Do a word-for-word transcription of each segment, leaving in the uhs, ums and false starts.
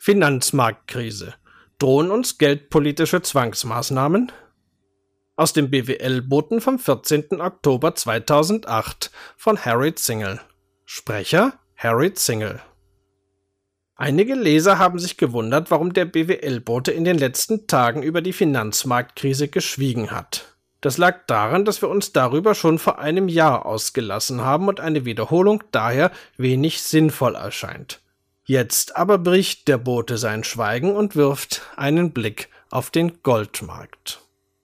Finanzmarktkrise. Drohen uns geldpolitische Zwangsmaßnahmen? Aus dem B W L-Boten vom vierzehnten Oktober zweitausendacht von Harry Zingel. Sprecher Harry Zingel. Einige Leser haben sich gewundert, warum der B W L-Bote in den letzten Tagen über die Finanzmarktkrise geschwiegen hat. Das lag daran, dass wir uns darüber schon vor einem Jahr ausgelassen haben und eine Wiederholung daher wenig sinnvoll erscheint. Jetzt aber bricht der Bote sein Schweigen und wirft einen Blick auf den Goldmarkt.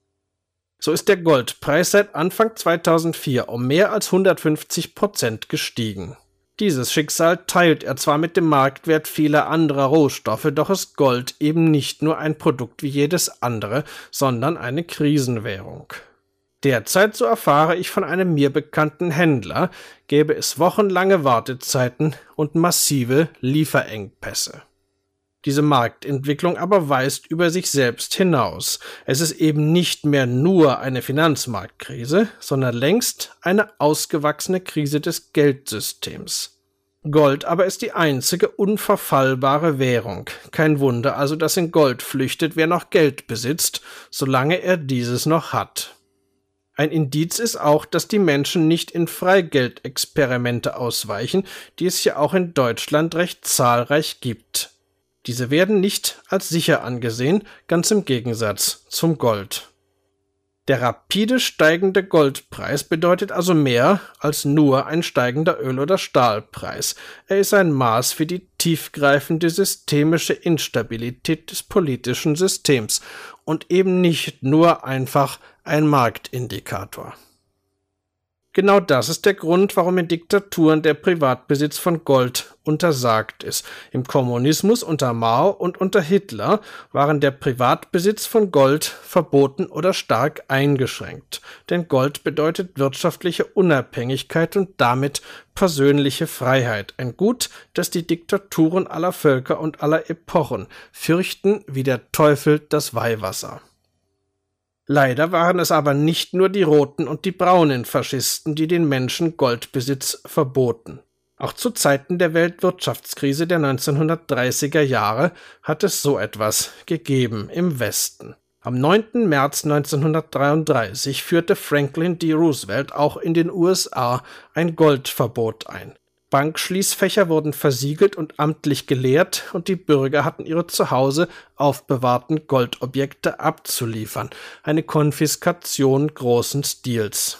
So ist der Goldpreis seit Anfang zweitausendvier um mehr als hundertfünfzig Prozent gestiegen. Dieses Schicksal teilt er zwar mit dem Marktwert vieler anderer Rohstoffe, doch ist Gold eben nicht nur ein Produkt wie jedes andere, sondern eine Krisenwährung. Derzeit, so erfahre ich von einem mir bekannten Händler, gäbe es wochenlange Wartezeiten und massive Lieferengpässe. Diese Marktentwicklung aber weist über sich selbst hinaus. Es ist eben nicht mehr nur eine Finanzmarktkrise, sondern längst eine ausgewachsene Krise des Geldsystems. Gold aber ist die einzige unverfallbare Währung. Kein Wunder also, dass in Gold flüchtet, wer noch Geld besitzt, solange er dieses noch hat. Ein Indiz ist auch, dass die Menschen nicht in Freigeldexperimente ausweichen, die es ja auch in Deutschland recht zahlreich gibt. Diese werden nicht als sicher angesehen, ganz im Gegensatz zum Gold. Der rapide steigende Goldpreis bedeutet also mehr als nur ein steigender Öl- oder Stahlpreis. Er ist ein Maß für die tiefgreifende systemische Instabilität des politischen Systems und eben nicht nur einfach ein Marktindikator. Genau das ist der Grund, warum in Diktaturen der Privatbesitz von Gold untersagt ist. Im Kommunismus unter Mao und unter Hitler waren der Privatbesitz von Gold verboten oder stark eingeschränkt. Denn Gold bedeutet wirtschaftliche Unabhängigkeit und damit persönliche Freiheit. Ein Gut, das die Diktaturen aller Völker und aller Epochen fürchten wie der Teufel das Weihwasser. Leider waren es aber nicht nur die roten und die braunen Faschisten, die den Menschen Goldbesitz verboten. Auch zu Zeiten der Weltwirtschaftskrise der neunzehnhundertdreißiger Jahre hat es so etwas gegeben im Westen. Am neunten März neunzehnhundertdreiunddreißig führte Franklin D. Roosevelt auch in den U S A ein Goldverbot ein. Bankschließfächer wurden versiegelt und amtlich geleert und die Bürger hatten ihre zu Hause aufbewahrten Goldobjekte abzuliefern, eine Konfiskation großen Stils.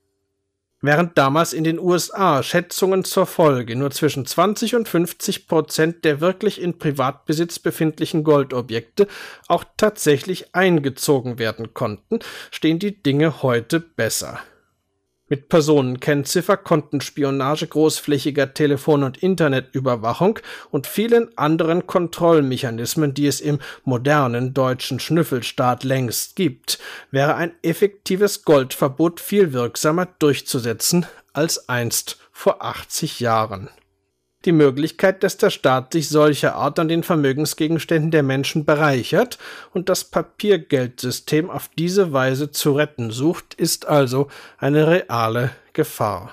Während damals in den U S A Schätzungen zur Folge nur zwischen zwanzig und fünfzig Prozent der wirklich in Privatbesitz befindlichen Goldobjekte auch tatsächlich eingezogen werden konnten, stehen die Dinge heute besser. Mit Personenkennziffer, Kontenspionage, großflächiger Telefon- und Internetüberwachung und vielen anderen Kontrollmechanismen, die es im modernen deutschen Schnüffelstaat längst gibt, wäre ein effektives Goldverbot viel wirksamer durchzusetzen als einst vor achtzig Jahren. Die Möglichkeit, dass der Staat sich solcher Art an den Vermögensgegenständen der Menschen bereichert und das Papiergeldsystem auf diese Weise zu retten sucht, ist also eine reale Gefahr.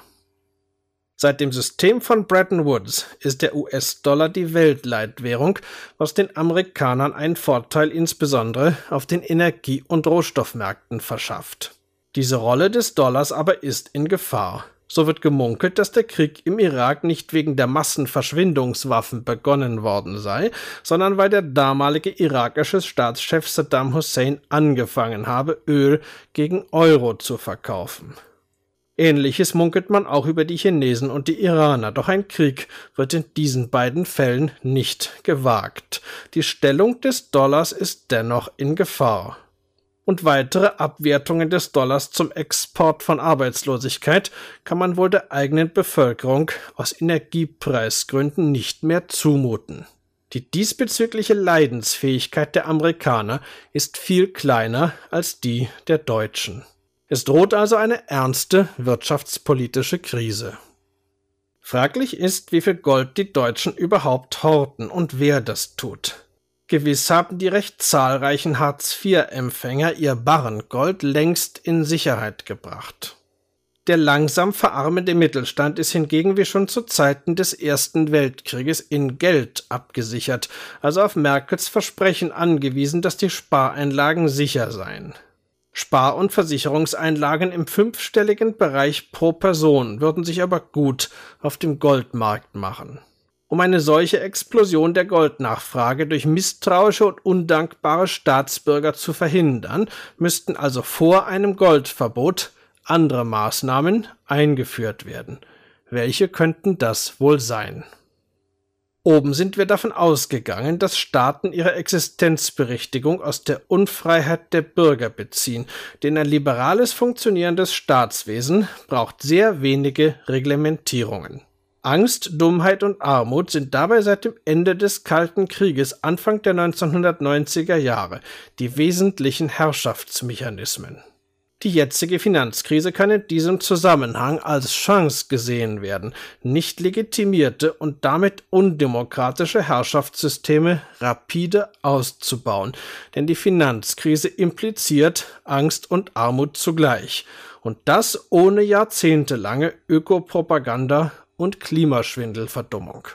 Seit dem System von Bretton Woods ist der U S-Dollar die Weltleitwährung, was den Amerikanern einen Vorteil insbesondere auf den Energie- und Rohstoffmärkten verschafft. Diese Rolle des Dollars aber ist in Gefahr. So wird gemunkelt, dass der Krieg im Irak nicht wegen der Massenverschwindungswaffen begonnen worden sei, sondern weil der damalige irakische Staatschef Saddam Hussein angefangen habe, Öl gegen Euro zu verkaufen. Ähnliches munkelt man auch über die Chinesen und die Iraner, doch ein Krieg wird in diesen beiden Fällen nicht gewagt. Die Stellung des Dollars ist dennoch in Gefahr. Und weitere Abwertungen des Dollars zum Export von Arbeitslosigkeit kann man wohl der eigenen Bevölkerung aus Energiepreisgründen nicht mehr zumuten. Die diesbezügliche Leidensfähigkeit der Amerikaner ist viel kleiner als die der Deutschen. Es droht also eine ernste wirtschaftspolitische Krise. Fraglich ist, wie viel Gold die Deutschen überhaupt horten und wer das tut. Gewiss haben die recht zahlreichen Hartz-vier Empfänger ihr Barrengold längst in Sicherheit gebracht. Der langsam verarmende Mittelstand ist hingegen wie schon zu Zeiten des Ersten Weltkrieges in Geld abgesichert, also auf Merkels Versprechen angewiesen, dass die Spareinlagen sicher seien. Spar- und Versicherungseinlagen im fünfstelligen Bereich pro Person würden sich aber gut auf dem Goldmarkt machen. Um eine solche Explosion der Goldnachfrage durch misstrauische und undankbare Staatsbürger zu verhindern, müssten also vor einem Goldverbot andere Maßnahmen eingeführt werden. Welche könnten das wohl sein? Oben sind wir davon ausgegangen, dass Staaten ihre Existenzberechtigung aus der Unfreiheit der Bürger beziehen, denn ein liberales funktionierendes Staatswesen braucht sehr wenige Reglementierungen. Angst, Dummheit und Armut sind dabei seit dem Ende des Kalten Krieges Anfang der neunzehnhundertneunziger Jahre die wesentlichen Herrschaftsmechanismen. Die jetzige Finanzkrise kann in diesem Zusammenhang als Chance gesehen werden, nicht legitimierte und damit undemokratische Herrschaftssysteme rapide auszubauen, denn die Finanzkrise impliziert Angst und Armut zugleich, und das ohne jahrzehntelange Ökopropaganda und Klimaschwindelverdummung.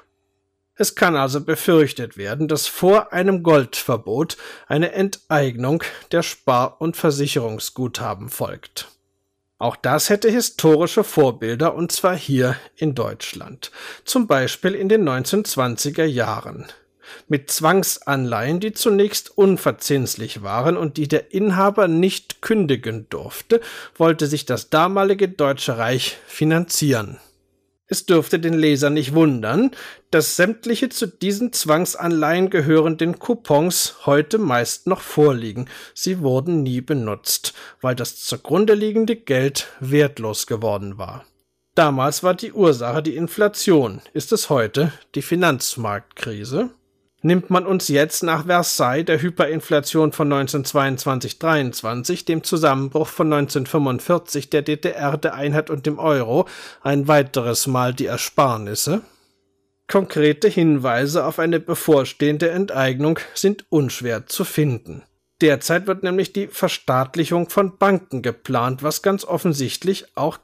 Es kann also befürchtet werden, dass vor einem Goldverbot eine Enteignung der Spar- und Versicherungsguthaben folgt. Auch das hätte historische Vorbilder, und zwar hier in Deutschland, zum Beispiel in den neunzehnhundertzwanziger Jahren. Mit Zwangsanleihen, die zunächst unverzinslich waren und die der Inhaber nicht kündigen durfte, wollte sich das damalige Deutsche Reich finanzieren. Es dürfte den Leser nicht wundern, dass sämtliche zu diesen Zwangsanleihen gehörenden Coupons heute meist noch vorliegen. Sie wurden nie benutzt, weil das zugrunde liegende Geld wertlos geworden war. Damals war die Ursache die Inflation. Ist es heute die Finanzmarktkrise? Nimmt man uns jetzt nach Versailles der Hyperinflation von neunzehnhundertzweiundzwanzig dreiundzwanzig, dem Zusammenbruch von neunzehnhundertfünfundvierzig der D D R, der Einheit und dem Euro, ein weiteres Mal die Ersparnisse? Konkrete Hinweise auf eine bevorstehende Enteignung sind unschwer zu finden. Derzeit wird nämlich die Verstaatlichung von Banken geplant, was ganz offensichtlich auch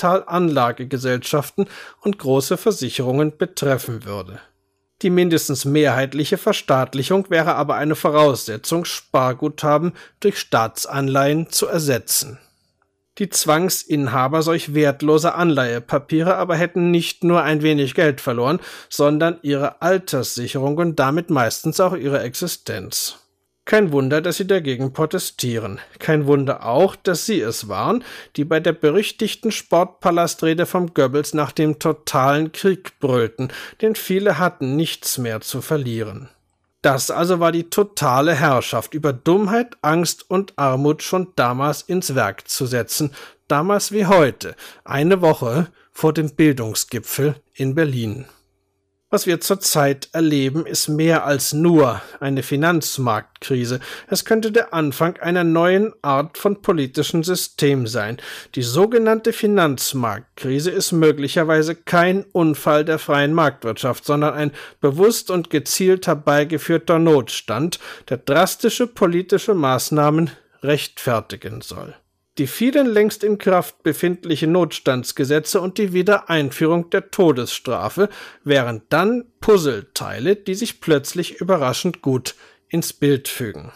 Kapitalanlagegesellschaften und große Versicherungen betreffen würde. Die mindestens mehrheitliche Verstaatlichung wäre aber eine Voraussetzung, Sparguthaben durch Staatsanleihen zu ersetzen. Die Zwangsinhaber solch wertloser Anleihepapiere aber hätten nicht nur ein wenig Geld verloren, sondern ihre Alterssicherung und damit meistens auch ihre Existenz. Kein Wunder, dass sie dagegen protestieren. Kein Wunder auch, dass sie es waren, die bei der berüchtigten Sportpalastrede vom Goebbels nach dem totalen Krieg brüllten, denn viele hatten nichts mehr zu verlieren. Das also war die totale Herrschaft über Dummheit, Angst und Armut schon damals ins Werk zu setzen, damals wie heute, eine Woche vor dem Bildungsgipfel in Berlin. Was wir zurzeit erleben, ist mehr als nur eine Finanzmarktkrise. Es könnte der Anfang einer neuen Art von politischem System sein. Die sogenannte Finanzmarktkrise ist möglicherweise kein Unfall der freien Marktwirtschaft, sondern ein bewusst und gezielt herbeigeführter Notstand, der drastische politische Maßnahmen rechtfertigen soll. Die vielen längst in Kraft befindlichen Notstandsgesetze und die Wiedereinführung der Todesstrafe wären dann Puzzleteile, die sich plötzlich überraschend gut ins Bild fügen.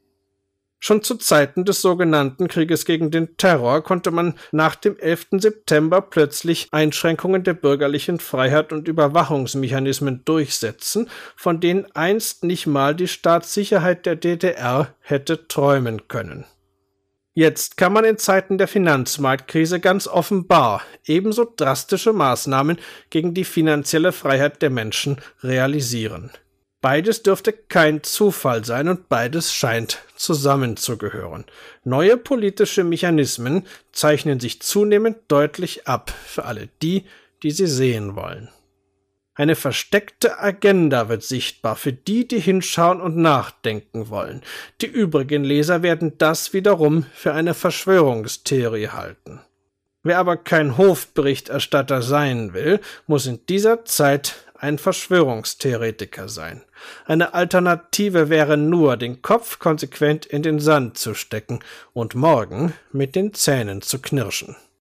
Schon zu Zeiten des sogenannten Krieges gegen den Terror konnte man nach dem elften September plötzlich Einschränkungen der bürgerlichen Freiheit und Überwachungsmechanismen durchsetzen, von denen einst nicht mal die Staatssicherheit der D D R hätte träumen können. Jetzt kann man in Zeiten der Finanzmarktkrise ganz offenbar ebenso drastische Maßnahmen gegen die finanzielle Freiheit der Menschen realisieren. Beides dürfte kein Zufall sein und beides scheint zusammenzugehören. Neue politische Mechanismen zeichnen sich zunehmend deutlich ab für alle die, die sie sehen wollen. Eine versteckte Agenda wird sichtbar für die, die hinschauen und nachdenken wollen. Die übrigen Leser werden das wiederum für eine Verschwörungstheorie halten. Wer aber kein Hofberichterstatter sein will, muss in dieser Zeit ein Verschwörungstheoretiker sein. Eine Alternative wäre nur, den Kopf konsequent in den Sand zu stecken und morgen mit den Zähnen zu knirschen.